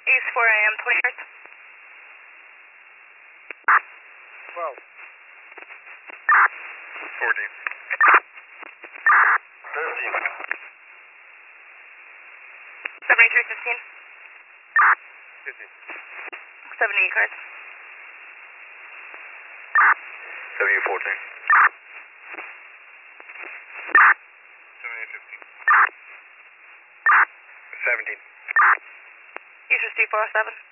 East 4 AM, 20 yards. 12. 14. 13. 7315. 15. 78 cards. 7814. 7815. 17. East 407.